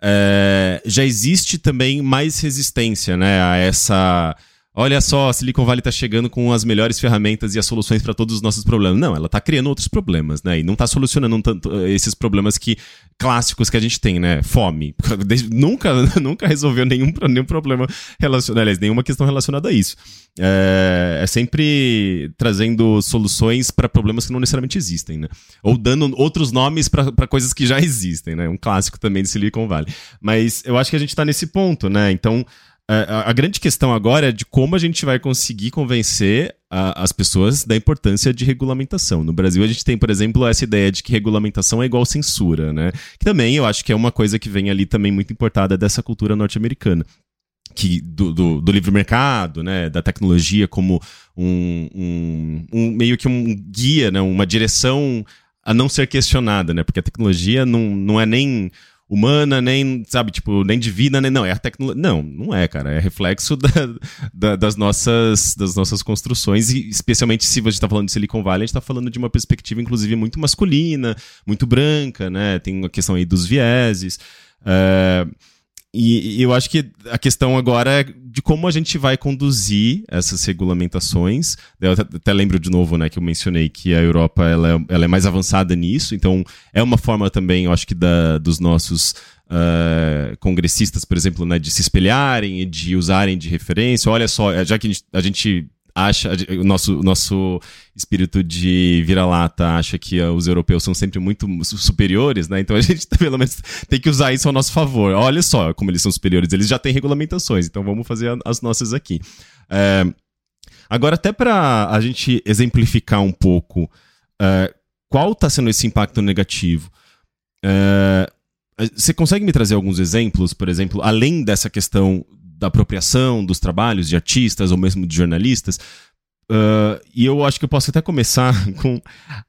já existe também mais resistência, né, a essa... Olha só, a Silicon Valley está chegando com as melhores ferramentas e as soluções para todos os nossos problemas. Não, ela está criando outros problemas, né? E não está solucionando tanto esses problemas clássicos que a gente tem, né? Fome. Nunca resolveu nenhum problema relacionado, aliás, nenhuma questão relacionada a isso. É sempre trazendo soluções para problemas que não necessariamente existem, né? Ou dando outros nomes para coisas que já existem, né? Um clássico também de Silicon Valley. Mas eu acho que a gente está nesse ponto, né? Então... A grande questão agora é de como a gente vai conseguir convencer as pessoas da importância de regulamentação. No Brasil, a gente tem, por exemplo, essa ideia de que regulamentação é igual censura, né? Que também eu acho que é uma coisa que vem ali também muito importada dessa cultura norte-americana. Do livre mercado, né, da tecnologia como meio que um guia, né, uma direção a não ser questionada, né? Porque a tecnologia não é nem... humana, nem, sabe, tipo, nem divina, nem... Não, é a tecnologia... Não é, cara. É reflexo das nossas construções, e especialmente se a gente tá falando de Silicon Valley, a gente tá falando de uma perspectiva, inclusive, muito masculina, muito branca, né? Tem a questão aí dos vieses. E eu acho que a questão agora é de como a gente vai conduzir essas regulamentações. Eu até lembro de novo, né, que eu mencionei que a Europa ela é mais avançada nisso, então é uma forma também, eu acho que dos nossos congressistas, por exemplo, né, de se espelharem e de usarem de referência. Olha só, já que a gente acha, o nosso espírito de vira-lata acha que os europeus são sempre muito superiores, né? Então a gente pelo menos tem que usar isso ao nosso favor. Olha só como eles são superiores, eles já têm regulamentações, então vamos fazer as nossas aqui. Agora, até para a gente exemplificar um pouco qual está sendo esse impacto negativo, você consegue me trazer alguns exemplos, por exemplo, além dessa questão da apropriação dos trabalhos de artistas ou mesmo de jornalistas? E eu acho que eu posso até começar com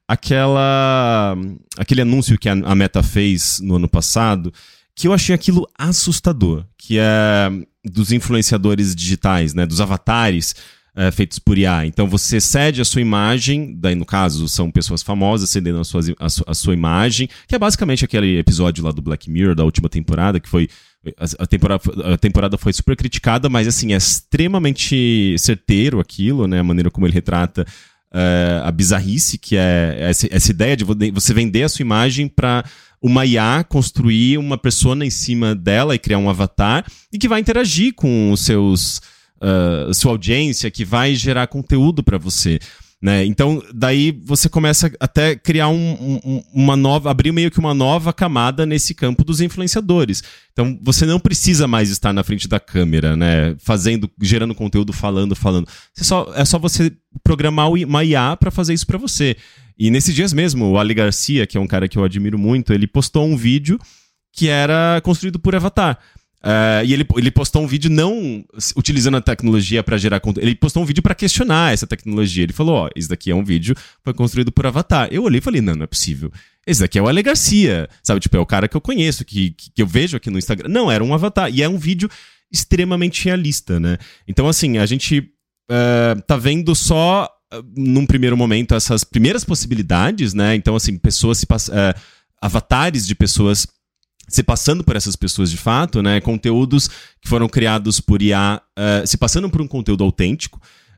aquele anúncio que a Meta fez no ano passado, que eu achei aquilo assustador, que é dos influenciadores digitais, né, dos avatares feitos por IA. Então você cede a sua imagem, daí no caso são pessoas famosas cedendo a sua imagem, que é basicamente aquele episódio lá do Black Mirror da última temporada, que foi... A temporada foi super criticada, mas assim, é extremamente certeiro aquilo, né? A maneira como ele retrata a bizarrice, que é essa ideia de você vender a sua imagem para uma IA construir uma persona em cima dela e criar um avatar e que vai interagir com os sua audiência, que vai gerar conteúdo para você. né? Então, daí você começa até criar uma nova, abrir meio que uma nova camada nesse campo dos influenciadores. Então, você não precisa mais estar na frente da câmera, né? Gerando conteúdo, falando. É só você programar uma IA para fazer isso para você. E nesses dias mesmo, o Ali Garcia, que é um cara que eu admiro muito, ele postou um vídeo que era construído por avatar. E ele postou um vídeo não utilizando a tecnologia para gerar conteúdo, ele postou um vídeo para questionar essa tecnologia. Ele falou, isso daqui é um vídeo foi construído por avatar. Eu olhei e falei, não é possível. Esse daqui é o Ale Garcia, sabe? Tipo, é o cara que eu conheço, que eu vejo aqui no Instagram. Não, era um avatar. E é um vídeo extremamente realista, né? Então, assim, a gente tá vendo só, num primeiro momento, essas primeiras possibilidades, né? Então, assim, avatares de pessoas se passando por essas pessoas de fato, né? Conteúdos que foram criados por IA, se passando por um conteúdo autêntico.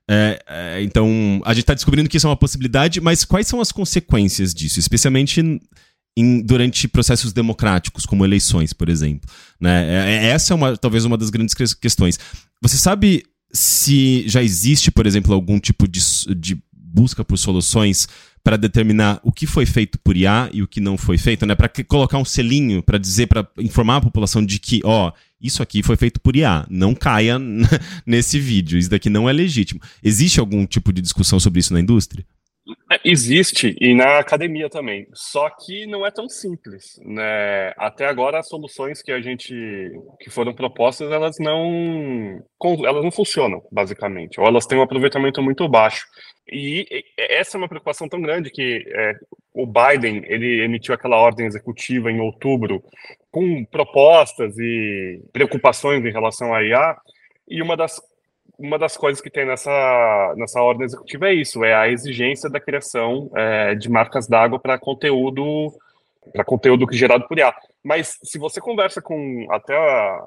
Então, a gente está descobrindo que isso é uma possibilidade, mas quais são as consequências disso? Especialmente durante processos democráticos, como eleições, por exemplo. Né? Essa é talvez uma das grandes questões. Você sabe se já existe, por exemplo, algum tipo de busca por soluções para determinar o que foi feito por IA e o que não foi feito, né? Para colocar um selinho, para informar a população de que, isso aqui foi feito por IA, não caia nesse vídeo, isso daqui não é legítimo. Existe algum tipo de discussão sobre isso na indústria? Existe, e na academia também, só que não é tão simples, né? Até agora as soluções que foram propostas, elas não funcionam, basicamente, ou elas têm um aproveitamento muito baixo. E essa é uma preocupação tão grande que o Biden, ele emitiu aquela ordem executiva em outubro com propostas e preocupações em relação à IA, e uma das coisas que tem nessa ordem executiva é isso, é a exigência da criação de marcas d'água para conteúdo que é gerado por IA. Mas se você conversa com até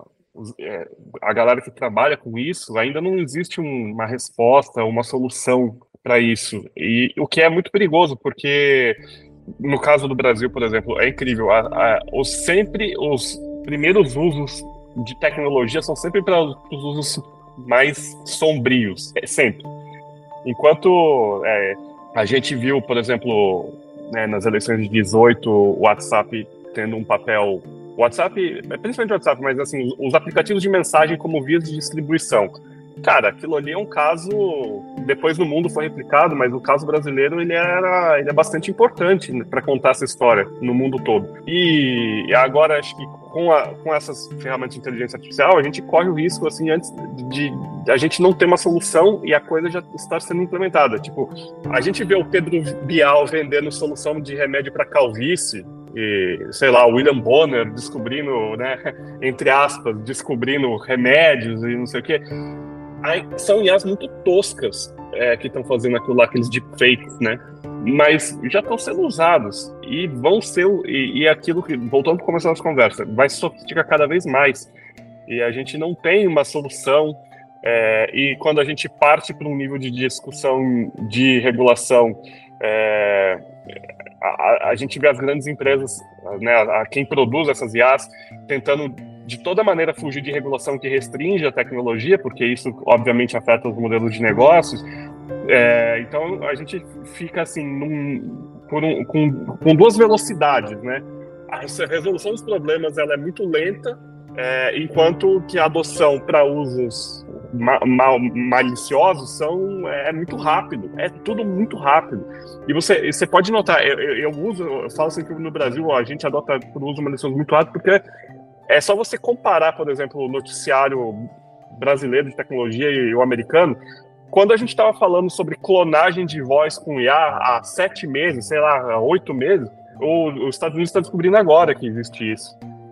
a galera que trabalha com isso, ainda não existe uma resposta, uma solução para isso. E o que é muito perigoso, porque no caso do Brasil, por exemplo, é incrível. Sempre os primeiros usos de tecnologia são sempre para os usos mais sombrios, sempre. Enquanto a gente viu, por exemplo, nas eleições de 18, o WhatsApp tendo um papel... principalmente o WhatsApp, mas assim, os aplicativos de mensagem como vias de distribuição. Cara, aquilo ali é um caso, depois no mundo foi replicado, mas o caso brasileiro ele é bastante importante, né, para contar essa história no mundo todo. E agora, acho que com essas ferramentas de inteligência artificial, a gente corre o risco, assim, antes de a gente não ter uma solução e a coisa já estar sendo implementada. Tipo, a gente vê o Pedro Bial vendendo solução de remédio para calvície, e, sei lá, o William Bonner descobrindo, né, entre aspas, descobrindo remédios e não sei o quê. São IAs muito toscas que estão fazendo aquilo lá, aqueles deepfakes, né? Mas já estão sendo usados e vão ser, e aquilo que, voltando para começar nossa conversa, vai se sofisticar cada vez mais. E a gente não tem uma solução, e quando a gente parte para um nível de discussão de regulação, a gente vê as grandes empresas, né, quem produz essas IAs, tentando de toda maneira fugir de regulação que restringe a tecnologia, porque isso obviamente afeta os modelos de negócios. Então a gente fica assim com duas velocidades, né? A resolução dos problemas ela é muito lenta, enquanto que a adoção para usos maliciosos é muito rápido, é tudo muito rápido. E você pode notar, eu falo sempre que no Brasil a gente adota por uso malicioso muito rápido, porque é só você comparar, por exemplo, o noticiário brasileiro de tecnologia e o americano. Quando a gente estava falando sobre clonagem de voz com IA há 7 meses, sei lá, há 8 meses, os Estados Unidos está descobrindo agora que existe isso.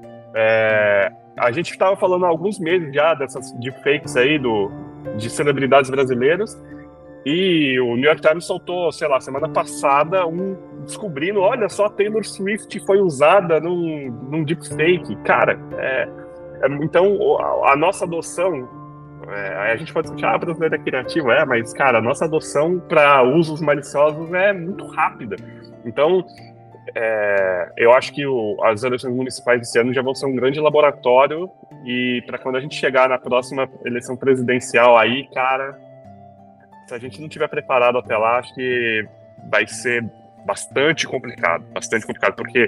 A gente estava falando há alguns meses já dessas deepfakes aí de celebridades brasileiras, e o New York Times soltou, sei lá, semana passada, descobrindo, olha só, a Taylor Swift foi usada num deepfake. Cara, então a nossa adoção, a gente pode discutir, brasileiro é criativo, mas, cara, a nossa adoção para usos maliciosos é muito rápida. Então, eu acho que as eleições municipais desse ano já vão ser um grande laboratório, e para quando a gente chegar na próxima eleição presidencial aí, cara, Se a gente não estiver preparado até lá, acho que vai ser bastante complicado, porque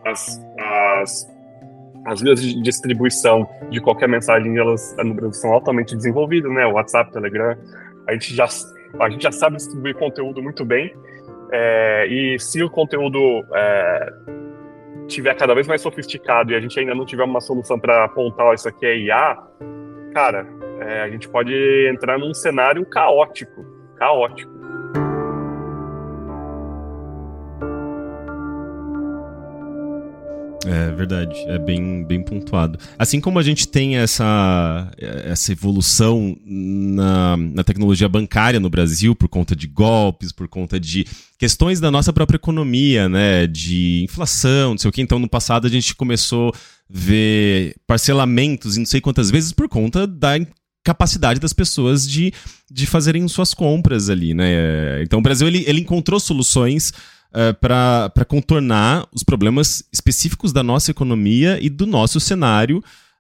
as vias de distribuição de qualquer mensagem, elas no Brasil são altamente desenvolvidas, né? O WhatsApp, o Telegram, a gente já sabe distribuir conteúdo muito bem, e se o conteúdo tiver cada vez mais sofisticado e a gente ainda não tiver uma solução para apontar, isso aqui é IA, cara, a gente pode entrar num cenário caótico. É verdade, é bem pontuado. Assim como a gente tem essa evolução na tecnologia bancária no Brasil, por conta de golpes, por conta de questões da nossa própria economia, né, de inflação, não sei o que. Então, no passado, a gente começou a ver parcelamentos, e não sei quantas vezes, por conta da capacidade das pessoas de fazerem suas compras ali, né? Então, o Brasil ele encontrou soluções para contornar os problemas específicos da nossa economia e do nosso cenário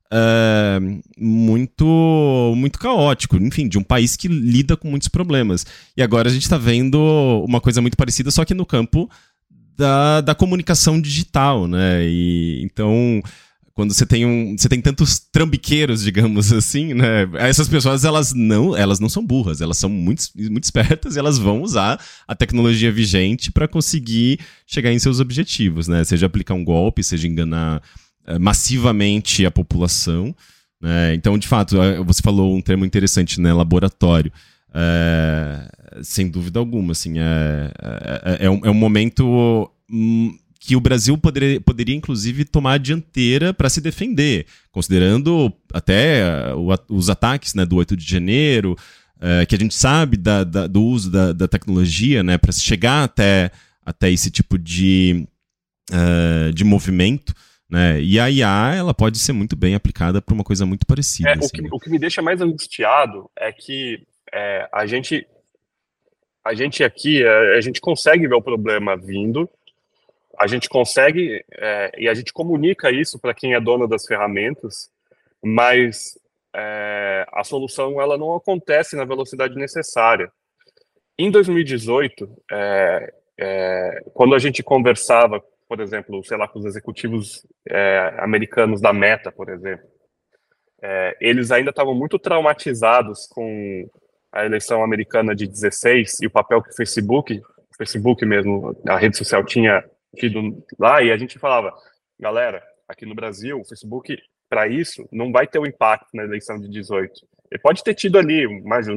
muito caótico, enfim, de um país que lida com muitos problemas. E agora a gente está vendo uma coisa muito parecida, só que no campo da comunicação digital, né? E então, quando você tem tantos trambiqueiros, digamos assim, né? Essas pessoas, elas não são burras, elas são muito espertas e elas vão usar a tecnologia vigente para conseguir chegar em seus objetivos, né? Seja aplicar um golpe, seja enganar massivamente a população, né? Então, de fato, você falou um termo interessante, né? Laboratório. Sem dúvida alguma, assim, é um momento que o Brasil poderia inclusive tomar a dianteira para se defender, considerando até os ataques, né, do 8 de janeiro, que a gente sabe do uso da tecnologia, né, para chegar até esse tipo de movimento, né, e a IA ela pode ser muito bem aplicada para uma coisa muito parecida. Assim, o que me deixa mais angustiado é que a gente aqui, a gente consegue ver o problema vindo, a gente consegue, e a gente comunica isso para quem é dono das ferramentas, mas a solução ela não acontece na velocidade necessária. Em 2018, quando a gente conversava, por exemplo, sei lá, com os executivos americanos da Meta, por exemplo, eles ainda estavam muito traumatizados com a eleição americana de 16 e o papel que o Facebook mesmo, a rede social, tinha tido lá, e a gente falava, galera, aqui no Brasil, o Facebook, para isso, não vai ter o impacto na eleição de 18. Ele pode ter tido ali, mas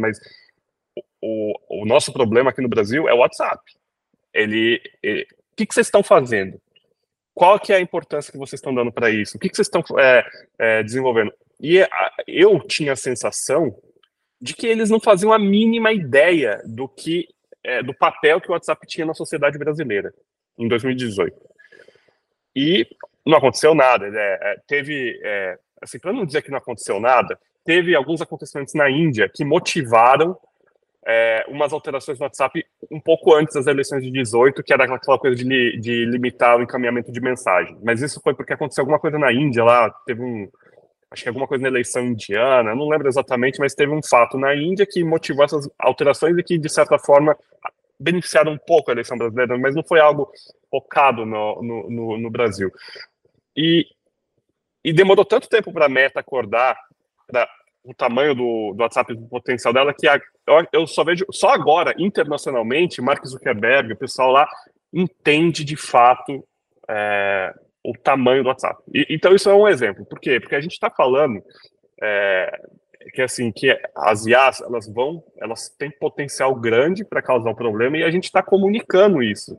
o nosso problema aqui no Brasil é o WhatsApp. O que vocês estão fazendo? Qual que é a importância que vocês estão dando para isso? O que vocês estão desenvolvendo? E eu tinha a sensação de que eles não faziam a mínima ideia do papel que o WhatsApp tinha na sociedade brasileira em 2018. E não aconteceu nada. Assim, para não dizer que não aconteceu nada, teve alguns acontecimentos na Índia que motivaram umas alterações no WhatsApp um pouco antes das eleições de 18, que era aquela coisa de limitar o encaminhamento de mensagem. Mas isso foi porque aconteceu alguma coisa na Índia lá, acho que alguma coisa na eleição indiana, não lembro exatamente, mas teve um fato na Índia que motivou essas alterações e que, de certa forma, beneficiaram um pouco a eleição brasileira, mas não foi algo focado no Brasil. E demorou tanto tempo para a Meta acordar para o tamanho do WhatsApp, do potencial dela, que eu só vejo, só agora, internacionalmente, Mark Zuckerberg, o pessoal lá, entende de fato o tamanho do WhatsApp. Então isso é um exemplo. Por quê? Porque a gente está falando que as IAs, elas têm potencial grande para causar um problema, e a gente está comunicando isso.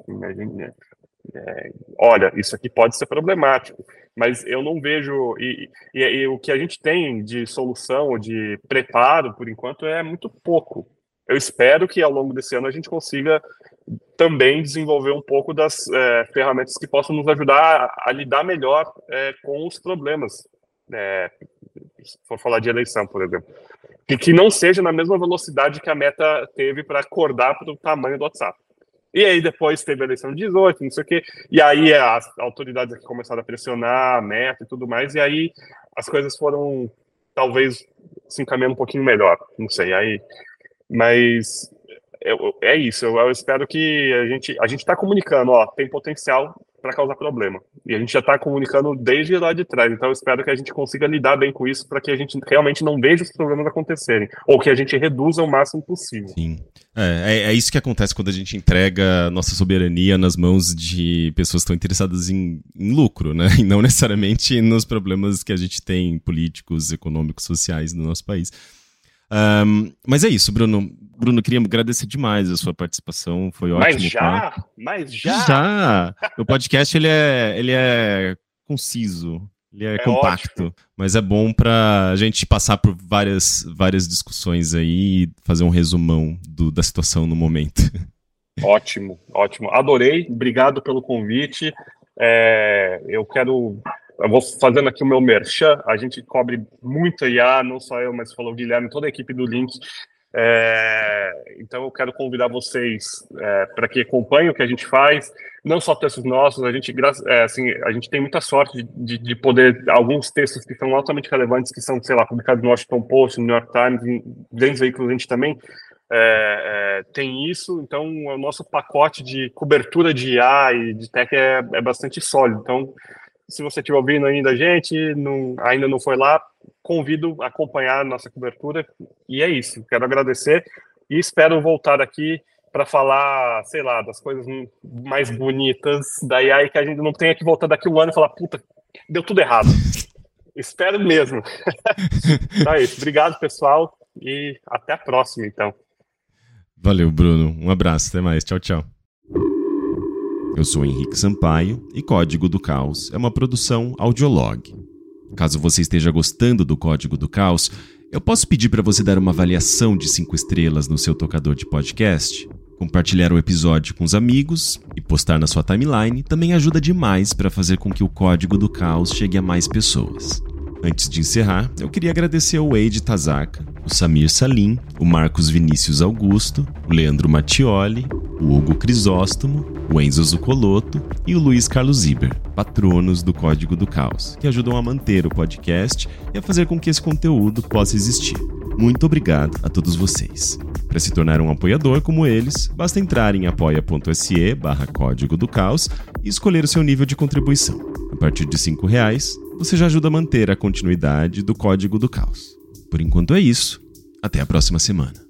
Olha, isso aqui pode ser problemático, mas eu não vejo, e o que a gente tem de solução, de preparo, por enquanto, é muito pouco. Eu espero que ao longo desse ano a gente consiga também desenvolver um pouco das ferramentas que possam nos ajudar a lidar melhor com os problemas. Se for falar de eleição, por exemplo, que não seja na mesma velocidade que a Meta teve para acordar para o tamanho do WhatsApp. E aí depois teve a eleição de 18, não sei o quê, e aí as autoridades aqui começaram a pressionar a Meta e tudo mais, e aí as coisas foram talvez se encaminhando um pouquinho melhor, não sei, mas é isso, eu espero que a gente está comunicando, ó, tem potencial para causar problema. E a gente já está comunicando desde lá de trás, então eu espero que a gente consiga lidar bem com isso para que a gente realmente não veja os problemas acontecerem, ou que a gente reduza o máximo possível. Sim. É isso que acontece quando a gente entrega nossa soberania nas mãos de pessoas que estão interessadas em lucro, né? E não necessariamente nos problemas que a gente tem políticos, econômicos, sociais no nosso país. Mas é isso, Bruno. Bruno, queria agradecer demais a sua participação, foi ótimo. Mas já! O podcast, ele é conciso, ele é compacto, ótimo. Mas é bom pra gente passar por várias discussões aí e fazer um resumão da situação no momento. Ótimo, adorei, obrigado pelo convite. Eu vou fazendo aqui o meu merchan, a gente cobre muito IA, não só eu, mas falou o Guilherme, toda a equipe do Link. Então eu quero convidar vocês para que acompanhem o que a gente faz, não só textos nossos, a gente tem muita sorte de poder, alguns textos que são altamente relevantes, que são, sei lá, publicados no Washington Post, no New York Times, em grandes veículos a gente também tem isso, então o nosso pacote de cobertura de IA e de tech é bastante sólido, então se você estiver ouvindo ainda a gente, ainda não foi lá, convido a acompanhar a nossa cobertura. E é isso. Quero agradecer e espero voltar aqui para falar, sei lá, das coisas mais bonitas da IA e que a gente não tenha que voltar daqui um ano e falar, puta, deu tudo errado. Espero mesmo. Então é isso. Obrigado, pessoal, e até a próxima, então. Valeu, Bruno. Um abraço. Até mais. Tchau, tchau. Eu sou Henrique Sampaio e Código do Caos é uma produção Audiolog. Caso você esteja gostando do Código do Caos, eu posso pedir para você dar uma avaliação de 5 estrelas no seu tocador de podcast? Compartilhar o episódio com os amigos e postar na sua timeline também ajuda demais para fazer com que o Código do Caos chegue a mais pessoas. Antes de encerrar, eu queria agradecer ao Wade Tazaka, o Samir Salim, o Marcos Vinícius Augusto, o Leandro Mattioli, o Hugo Crisóstomo, o Enzo Zucoloto e o Luiz Carlos Ziber, patronos do Código do Caos, que ajudam a manter o podcast e a fazer com que esse conteúdo possa existir. Muito obrigado a todos vocês. Para se tornar um apoiador como eles, basta entrar em apoia.se/Código do Caos e escolher o seu nível de contribuição. A partir de R$5, você já ajuda a manter a continuidade do Código do Caos. Por enquanto é isso. Até a próxima semana.